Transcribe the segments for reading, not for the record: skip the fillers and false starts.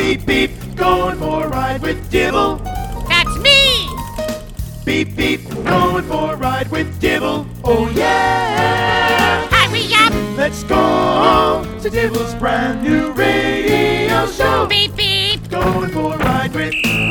Beep, beep, going for a ride with Dibble. That's me! Beep, beep, going for a ride with Dibble. Oh yeah! Hurry up! Let's go to Dibble's brand new radio show. Beep, beep! Going for a ride with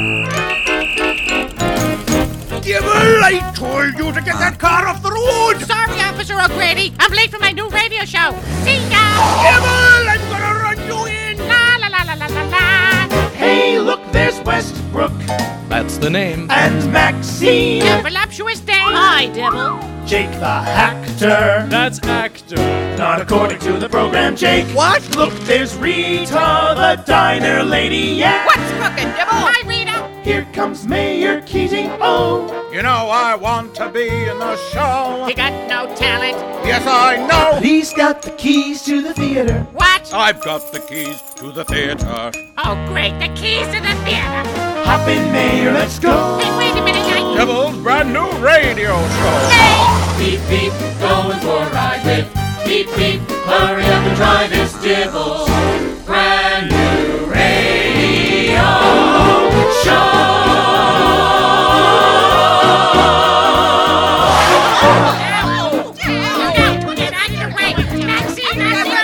Dibble, I told you to get that car off the road! Sorry, Officer O'Grady. I'm late for my new radio show. See ya! Dibble, I'm gonna run you in! La la la la la la la. Hey, look, there's Westbrook That's the name. and Maxine. A voluptuous day. Hi, Dibble. Jake the actor. That's actor. Not according to the program, Jake. What? Look, there's Rita, the diner lady, yeah. What's cooking, Dibble? Hi, Rita. Here comes Mayor Keating, oh. You know I want to be in the show. You got no talent. Yes, I know. He's got the keys to the theater. What? I've got the keys to the theater. Oh, great. The keys to the theater. Hop in, Mayor, let's go. Hey, wait a minute. Dibble's brand new radio show. Beep, beep, going for a ride with Beep, beep, hurry up and try this Dibble's brand new radio show. Get out of the way. Maxine,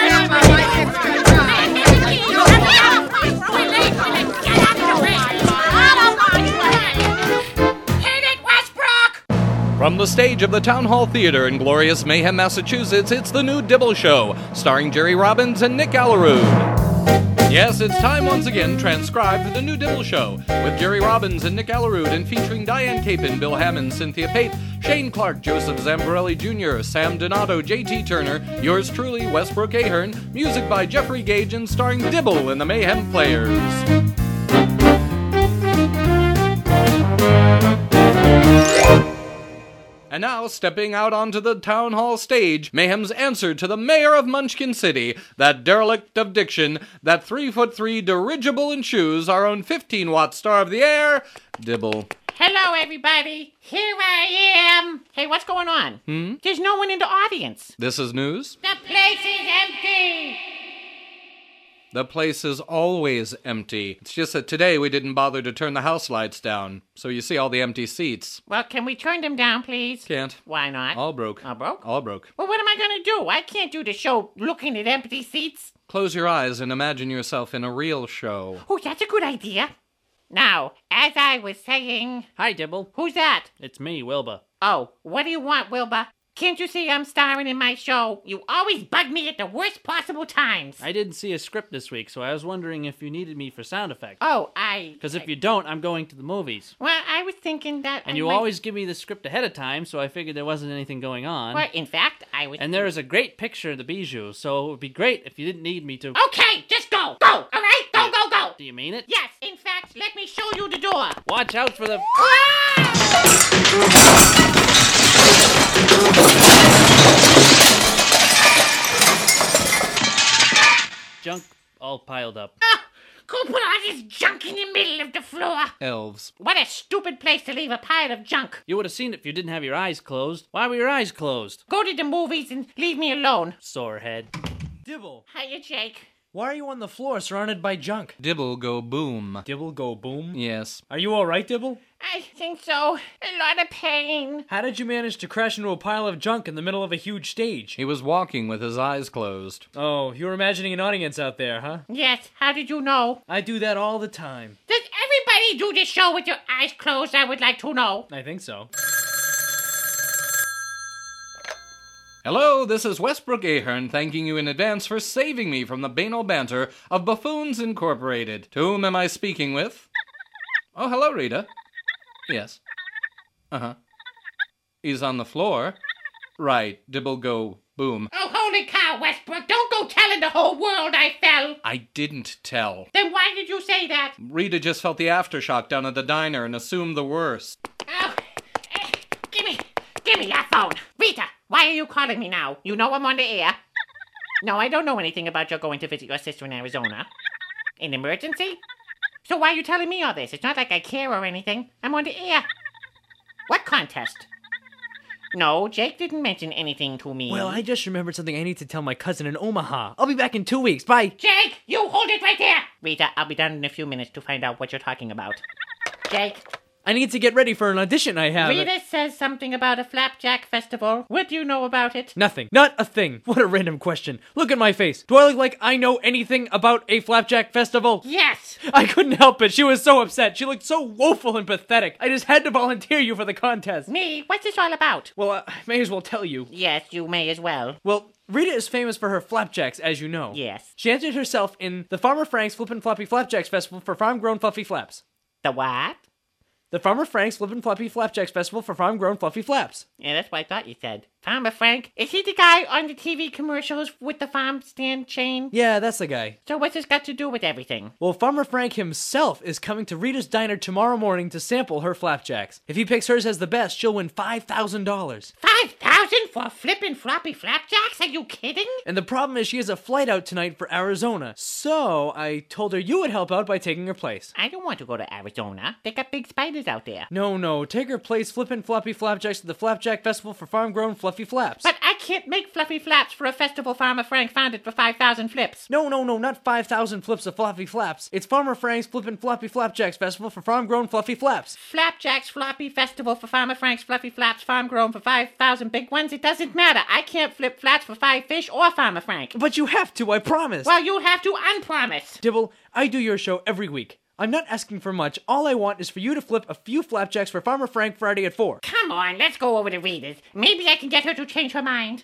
hit it, Westbrook! From the stage of the Town Hall Theater in glorious Mayhem, Massachusetts, it's the new Dibble Show, starring Jerry Robbins and Nick Allerud. Yes, it's time once again, transcribed for the new Dibble Show, with Jerry Robbins and Nick Allerud, and featuring Diane Capon, Bill Hammond, Cynthia Pate, Shane Clark, Joseph Zamparelli Jr., Sam Donato, J.T. Turner, yours truly, Westbrook Ahern, music by Jeffrey Gage, and starring Dibble and the Mayhem Players. And now, stepping out onto the town hall stage, Mayhem's answer to the mayor of Munchkin City, that derelict of diction, that 3'3" dirigible in shoes, our own 15-watt star of the air, Dibble. Hello, everybody. Here I am. Hey, what's going on? There's no one in the audience. This is news. The place is empty. The place is always empty. It's just that today we didn't bother to turn the house lights down, so you see all the empty seats. Well, can we turn them down, please? Can't. Why not? All broke. All broke? All broke. Well, what am I going to do? I can't do the show looking at empty seats. Close your eyes and imagine yourself in a real show. Oh, that's a good idea. Now, as I was saying... Hi, Dibble. Who's that? It's me, Wilbur. Oh, what do you want, Wilbur? Can't you see I'm starring in my show? You always bug me at the worst possible times. I didn't see a script this week, so I was wondering if you needed me for sound effects. Oh, Because if you don't, I'm going to the movies. Well, I was thinking that... And you always give me the script ahead of time, so I figured there wasn't anything going on. Well, in fact, I was... And there is a great picture of the bijou, so it would be great if you didn't need me to... Okay, just go! Go! All right? Go, go, go! Do you mean it? Yes, in fact, let me show you the door. Watch out for the... Junk all piled up. Who put all this junk in the middle of the floor? Elves. What a stupid place to leave a pile of junk. You would have seen it if you didn't have your eyes closed. Why were your eyes closed? Go to the movies and leave me alone. Sore head. Dibble, Hiya, Jake. why are you on the floor surrounded by junk? Dibble go boom. Dibble go boom? Yes. Are you alright, Dibble? I think so. A lot of pain. How did you manage to crash into a pile of junk in the middle of a huge stage? He was walking with his eyes closed. Oh, you were imagining an audience out there, huh? Yes, how did you know? I do that all the time. Does everybody do this show with your eyes closed? I would like to know. I think so. Hello, this is Westbrook Ahern thanking you in advance for saving me from the banal banter of Buffoons Incorporated. To whom am I speaking with? Oh, hello, Rita. Yes. Uh-huh. He's on the floor. Right, Dibble go boom. Oh, holy cow, Westbrook. Don't go telling the whole world I fell. I didn't tell. Then why did you say that? Rita just felt the aftershock down at the diner and assumed the worst. Oh, give me that phone. Rita, why are you calling me now? You know I'm on the air. No, I don't know anything about your going to visit your sister in Arizona. An emergency? So why are you telling me all this? It's not like I care or anything. I'm on the air. What contest? No, Jake didn't mention anything to me. Well, I just remembered something I need to tell my cousin in Omaha. I'll be back in 2 weeks. Bye. Jake, you hold it right there! Rita, I'll be done in a few minutes to find out what you're talking about. Jake. I need to get ready for an audition I have. Rita says something about a flapjack festival. What do you know about it? Nothing. Not a thing. What a random question. Look at my face. Do I look like I know anything about a flapjack festival? Yes! I couldn't help it. She was so upset. She looked so woeful and pathetic. I just had to volunteer you for the contest. Me? What's this all about? Well, I may as well tell you. Yes, you may as well. Well, Rita is famous for her flapjacks, as you know. Yes. She entered herself in the Farmer Frank's Flippin' Floppy Flapjacks Festival for farm-grown fluffy flaps. The what? The Farmer Frank's Flippin' Floppy Flapjacks Festival for farm-grown fluffy flaps. Yeah, that's what I thought you said. Farmer Frank? Is he the guy on the TV commercials with the farm stand chain? Yeah, that's the guy. So what's this got to do with everything? Well, Farmer Frank himself is coming to Rita's Diner tomorrow morning to sample her flapjacks. If he picks hers as the best, she'll win $5,000. $5,000 for flippin' floppy flapjacks? Are you kidding? And the problem is she has a flight out tonight for Arizona. So I told her you would help out by taking her place. I don't want to go to Arizona. They got big spiders out there. No, take her place flippin' floppy flapjacks at the Flapjack Festival for farm-grown fluffy flaps. But I can't make fluffy flaps for a festival Farmer Frank founded for 5,000 flips. No, not 5,000 flips of fluffy flaps. It's Farmer Frank's Flippin' Floppy Flapjacks Festival for farm-grown fluffy flaps. Flapjack's Floppy Festival for Farmer Frank's Fluffy Flaps, farm grown for 5,000 big ones. It doesn't matter. I can't flip flats for 5 fish or Farmer Frank. But you have to, I promise. Well, you'll have to unpromise. Dibble, I do your show every week. I'm not asking for much. All I want is for you to flip a few flapjacks for Farmer Frank Friday at 4. Come on, let's go over to Rita's. Maybe I can get her to change her mind.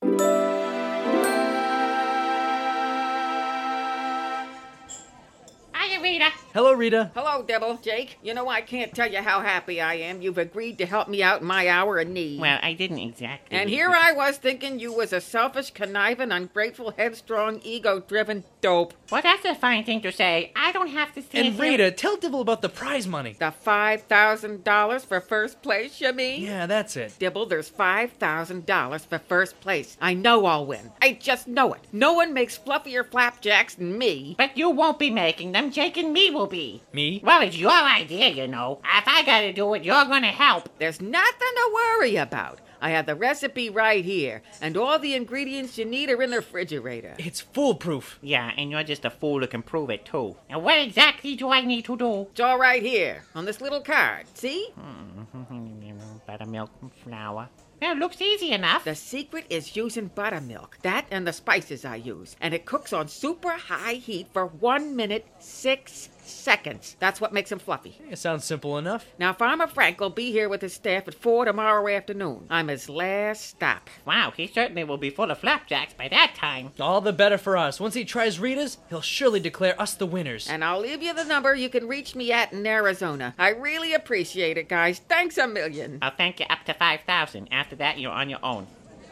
Hiya, Rita. Hello, Rita. Hello, Dibble. Jake, you know I can't tell you how happy I am. You've agreed to help me out in my hour of need. Well, I didn't exactly. And here I was thinking you was a selfish, conniving, ungrateful, headstrong, ego-driven dope. Well, that's a fine thing to say. I don't have to stand And here. Rita, tell Dibble about the prize money. The $5,000 for first place, you mean? Yeah, that's it. Dibble, there's $5,000 for first place. I know I'll win. I just know it. No one makes fluffier flapjacks than me. But you won't be making them. Jake and me will be. Me? Well, it's your idea, you know. If I gotta do it, you're gonna help. There's nothing to worry about. I have the recipe right here, and all the ingredients you need are in the refrigerator. It's foolproof. Yeah, and you're just a fool who can prove it, too. Now, what exactly do I need to do? It's all right here, on this little card. See? Buttermilk and flour. Well, it looks easy enough. The secret is using buttermilk. That and the spices I use. And it cooks on super high heat for 1 minute, 6 seconds. That's what makes them fluffy. It sounds simple enough. Now, Farmer Frank will be here with his staff at 4 tomorrow afternoon. I'm his last stop. Wow, he certainly will be full of flapjacks by that time. All the better for us. Once he tries Rita's, he'll surely declare us the winners. And I'll leave you the number you can reach me at in Arizona. I really appreciate it, guys. Thanks a million. I'll thank you up to 5,000. After that, you're on your own.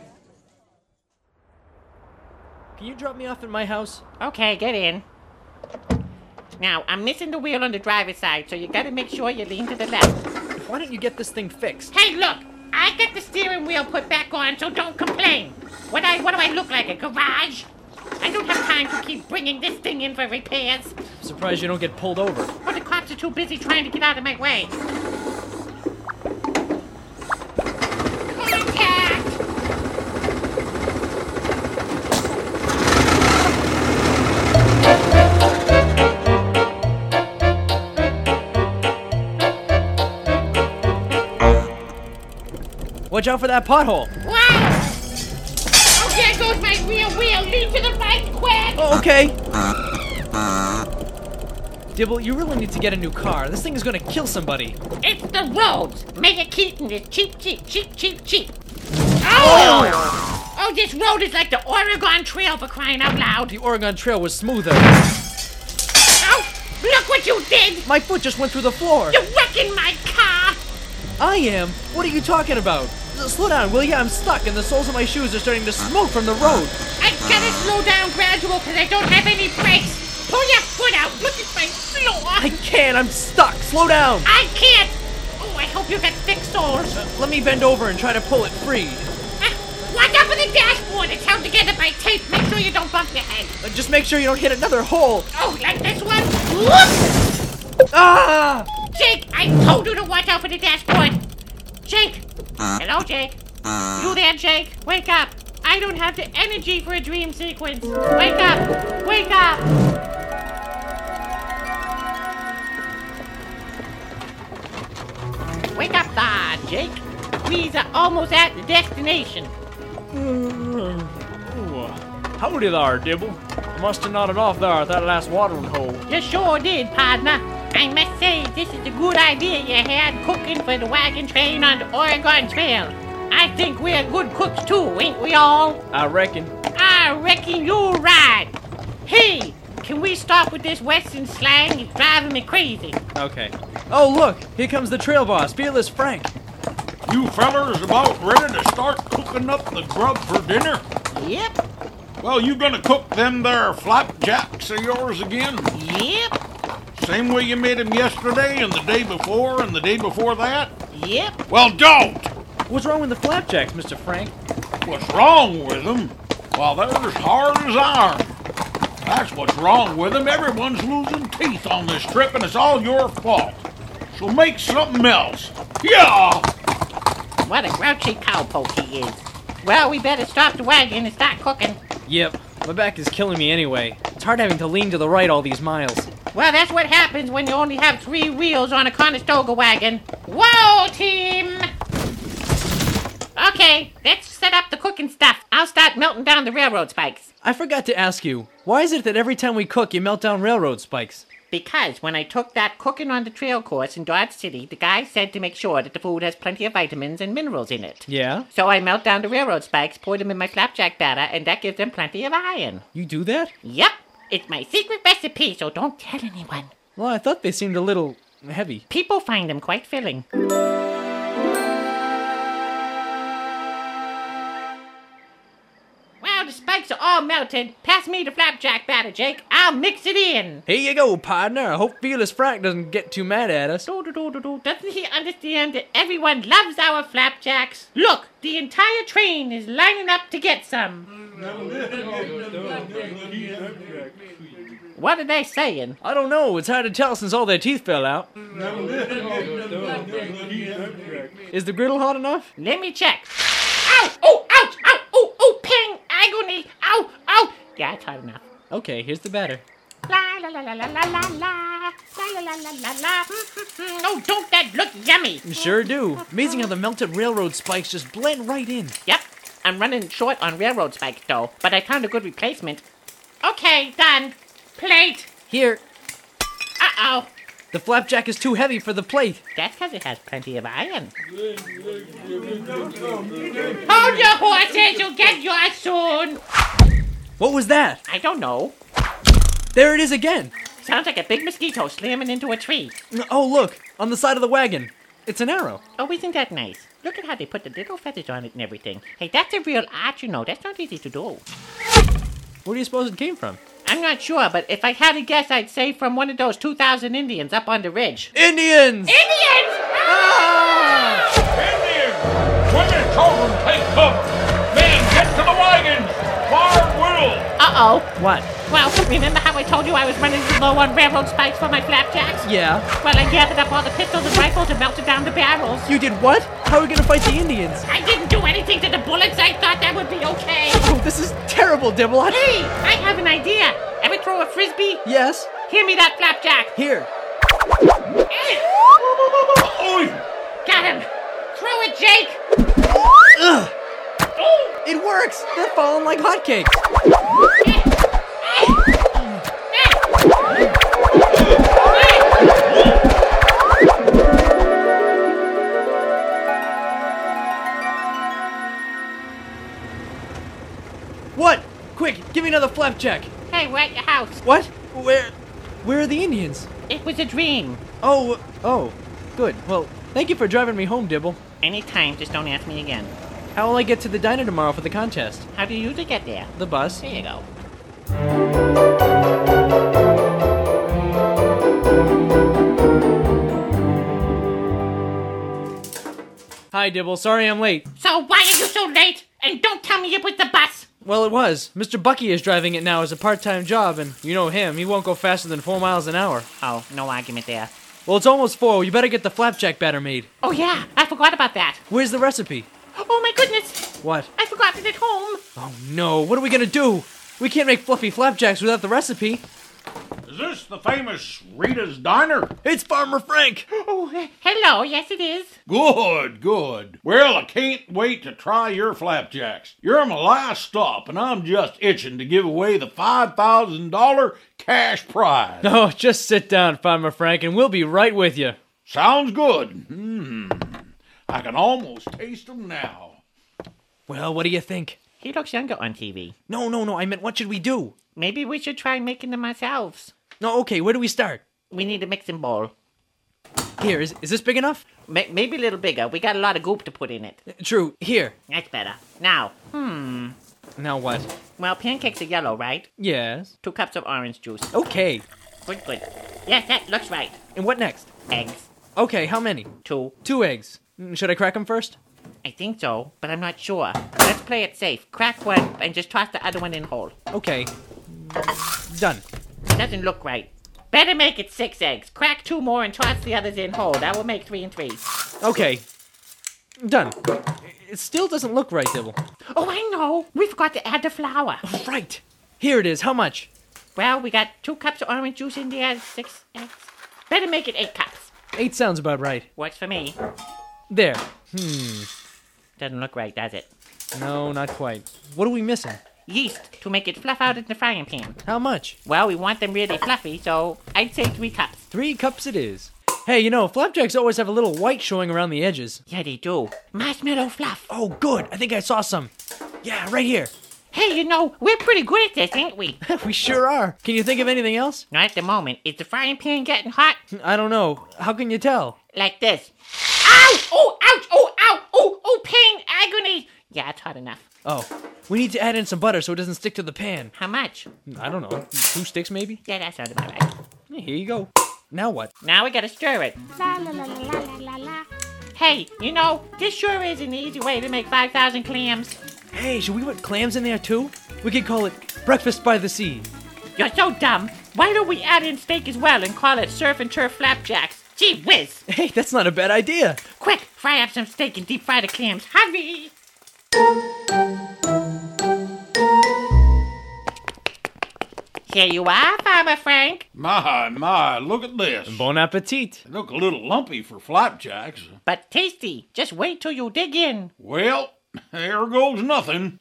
Can you drop me off at my house? Okay, get in. Now, I'm missing the wheel on the driver's side, so you gotta make sure you lean to the left. Why don't you get this thing fixed? Hey, look! I got the steering wheel put back on, so don't complain. What do I look like, a garage? I don't have time to keep bringing this thing in for repairs. I'm surprised you don't get pulled over. But the cops are too busy trying to get out of my way. Contact! Watch out for that pothole. Wow! Oh, there goes my rear wheel. Lean to the right, quick! Oh, okay. Dibble, you really need to get a new car. This thing is gonna kill somebody. It's the roads. Mayor Keaton is cheap. Oh! Oh, this road is like the Oregon Trail, for crying out loud. The Oregon Trail was smoother. Oh, look what you did! My foot just went through the floor. You're wrecking my car! I am? What are you talking about? Slow down, will ya? I'm stuck and the soles of my shoes are starting to smoke from the road. I gotta slow down gradual because I don't have any brakes. Pull your foot out. Look at my floor. I can't, I'm stuck. Slow down. I can't. Oh, I hope you got thick soles. Let me bend over and try to pull it free. Watch out for the dashboard. It's held together by tape. Make sure you don't bump your head. Just make sure you don't hit another hole. Oh, like this one? Whoop! Ah! Jake, I told you to watch out for the dashboard. Jake. Hello, Jake. You there, Jake? Wake up! I don't have the energy for a dream sequence. Wake up! Wake up! Wake up there, Jake. We are almost at the destination. Howdy there, Dibble. I must have nodded off there at that last watering hole. You sure did, partner. I must say, this is a good idea you had cooking for the wagon train on the Oregon Trail. I think we're good cooks too, ain't we all? I reckon. I reckon you're right. Hey, can we stop with this Western slang? It's driving me crazy. Okay. Oh, look! Here comes the trail boss, Fearless Frank. You fellers about ready to start cooking up the grub for dinner? Yep, Well, you gonna cook them there flapjacks of yours again? yep, Same way you made them yesterday and the day before and the day before that? yep. Well, don't! What's wrong with the flapjacks, Mr. Frank? What's wrong with them? Well, they're as hard as iron. That's what's wrong with them. Everyone's losing teeth on this trip, and it's all your fault. So make something else. Yeah! What a grouchy cowpoke he is. Well, we better stop the wagon and start cooking. Yep. My back is killing me anyway. It's hard having to lean to the right all these miles. Well, that's what happens when you only have 3 wheels on a Conestoga wagon. Whoa, team! Okay, let's set up the cooking stuff. I'll start melting down the railroad spikes. I forgot to ask you, why is it that every time we cook, you melt down railroad spikes? Because when I took that cooking on the trail course in Dodge City, the guy said to make sure that the food has plenty of vitamins and minerals in it. Yeah? So I melt down the railroad spikes, pour them in my flapjack batter, and that gives them plenty of iron. You do that? Yep, it's my secret recipe, so don't tell anyone. Well, I thought they seemed a little heavy. People find them quite filling. Well, the spikes are all melted. Pass me the flapjack batter, Jake. I'll mix it in. Here you go, partner. I hope Fearless Frank doesn't get too mad at us. Do-do-do-do-do. Doesn't he understand that everyone loves our flapjacks? Look, the entire train is lining up to get some. What are they saying? I don't know. It's hard to tell since all their teeth fell out. Is the griddle hot enough? Let me check. Ow! Oh, ouch! Ow! Oh, oh, ping! Agony! Ow! Ow! Yeah, it's hot enough. Okay, here's the batter. La la la la la la la la la la la la la. Oh, don't that look yummy? Sure do. Amazing how the melted railroad spikes just blend right in. Yep, I'm running short on railroad spikes though, but I found a good replacement. Okay, done. Plate. Here, Uh-oh. the flapjack is too heavy for the plate. That's because it has plenty of iron. Hold your horses, you'll get yours soon. What was that? I don't know. There it is again. Sounds like a big mosquito slamming into a tree. Oh, look, on the side of the wagon. It's an arrow. Oh, isn't that nice? Look at how they put the little feathers on it and everything. Hey, that's a real art, you know. That's not easy to do. Where do you suppose it came from? I'm not sure, but if I had to guess, I'd say from one of those 2,000 Indians up on the ridge. Indians! Indians! Indians! Women, children, take cover! Men, get to the wagons! Fire will! Uh-oh. What? Well, remember how I told you I was running low on railroad spikes for my flapjacks? Yeah. Well, I gathered up all the pistols and rifles and melted down the barrels. You did what? How are we gonna fight the Indians? I didn't do anything to the bullets. I thought that would be okay. Oh, this is terrible, Dibble. Hey, I have an idea. Ever throw a frisbee? Yes. Hand me that flapjack. Here. Oi! Got him. Throw it, Jake. Ugh. It works. They're falling like hotcakes. What? Quick, give me another flapjack. Hey, we're at your house. What? Where are the Indians? It was a dream. Oh, good. Well, thank you for driving me home, Dibble. Anytime, just don't ask me again. How will I get to the diner tomorrow for the contest? How do you usually get there? The bus. There you go. Hi, Dibble. Sorry I'm late. So why are you so late? And don't tell me it was the bus. Well, it was. Mr. Bucky is driving it now as a part-time job, and you know him. He won't go faster than 4 miles an hour. Oh, no argument there. Well, it's almost 4. You better get the flapjack batter made. Oh yeah, I forgot about that. Where's the recipe? Oh my goodness! What? I forgot it at home. Oh no, what are we gonna do? We can't make fluffy flapjacks without the recipe. Is this the famous Rita's Diner? It's Farmer Frank! Oh, hello. Yes, it is. Good, good. Well, I can't wait to try your flapjacks. You're my last stop, and I'm just itching to give away the $5,000 cash prize. Oh, just sit down, Farmer Frank, and we'll be right with you. Sounds good. I can almost taste them now. Well, what do you think? He looks younger on TV. No, I meant what should we do? Maybe we should try making them ourselves. No, okay, where do we start? We need a mixing bowl. Here, is this big enough? Maybe a little bigger. We got a lot of goop to put in it. True, here. That's better. Now, Now what? well, pancakes are yellow, right? Yes. 2 cups of orange juice. Okay, Good. Yes, that looks right. and what next? Eggs. Okay, how many? 2. 2 eggs. Should I crack them first? I think so, but I'm not sure. Let's play it safe. Crack one and just toss the other one in whole. Okay. Done. Doesn't look right. Better make it 6 eggs. Crack 2 more and toss the others in whole. That will make 3 and 3. Okay. Done. It still doesn't look right, Dibble. Oh, I know. We forgot to add the flour. Right. Here it is. How much? Well, we got 2 cups of orange juice in there, 6 eggs. Better make it 8 cups. 8 sounds about right. Works for me. There. Doesn't look right, does it? No, not quite. What are we missing? Yeast to make it fluff out in the frying pan. How much? Well, we want them really fluffy, so I'd say 3 cups. 3 cups it is. Hey, you know, flapjacks always have a little white showing around the edges. Yeah, they do. Marshmallow fluff. Oh, good. I think I saw some. Yeah, right here. Hey, you know, we're pretty good at this, ain't we? We sure are. Can you think of anything else? Not at the moment. Is the frying pan getting hot? I don't know. How can you tell? Like this. Ow! Oh, ouch! Oh, ow! Oh, pain! Agony! Yeah, it's hot enough. Oh, we need to add in some butter so it doesn't stick to the pan. How much? I don't know. 2 sticks maybe? Yeah, that sounds about right. Here you go. Now what? Now we gotta stir it. La la la la la la la. Hey, you know, this sure is an easy way to make 5,000 clams. Hey, should we put clams in there too? We could call it Breakfast by the Sea. You're so dumb. Why don't we add in steak as well and call it Surf and Turf Flapjacks? Gee whiz! Hey, that's not a bad idea. Quick, fry up some steak and deep fry the clams. Hurry! Here you are, Farmer Frank. My, look at this. Bon appetit. They look a little lumpy for flapjacks. But tasty. Just wait till you dig in. Well, there goes nothing.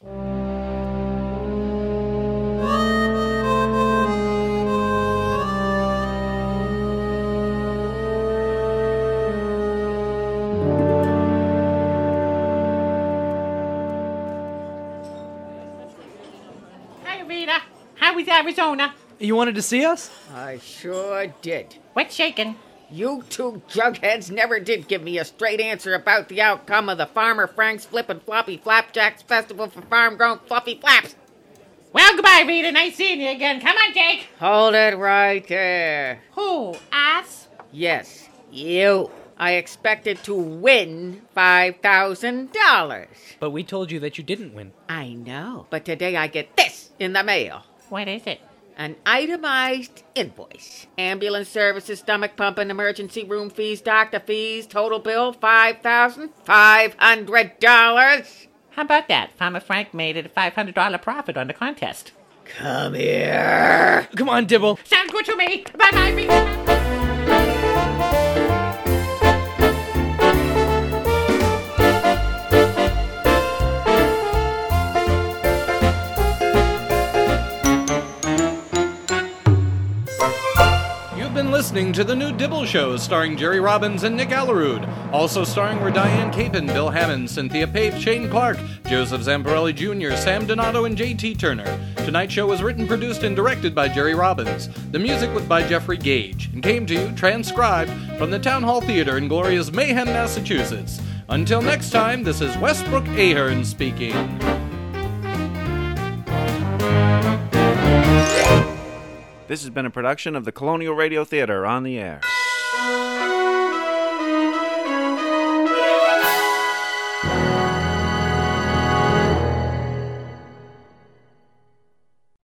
Hi, Rita. How was Arizona? You wanted to see us? I sure did. What's shaking? You 2 jugheads never did give me a straight answer about the outcome of the Farmer Frank's Flippin' Floppy Flapjacks Festival for Farm-Grown Fluffy Flaps. Well, goodbye, Rita. Nice seeing you again. Come on, Jake. Hold it right there. Who? Us? Yes, you. I expected to win $5,000. But we told you that you didn't win. I know, but today I get this in the mail. What is it? An itemized invoice. Ambulance services, stomach pumping, emergency room fees, doctor fees, total bill $5,500. How about that? Farmer Frank made it a $500 profit on the contest. Come here. Come on, Dibble. Sounds good to me. Bye-bye, Rita. Listening to The New Dibble Show, starring Jerry Robbins and Nick Allerud. Also starring were Diane Capon, Bill Hammond, Cynthia Pape, Shane Clark, Joseph Zamparelli Jr., Sam Donato, and J.T. Turner. Tonight's show was written, produced, and directed by Jerry Robbins. The music was by Jeffrey Gage, and came to you, transcribed, from the Town Hall Theater in glorious Mayhem, Massachusetts. Until next time, this is Westbrook Ahern speaking. This has been a production of the Colonial Radio Theater on the Air.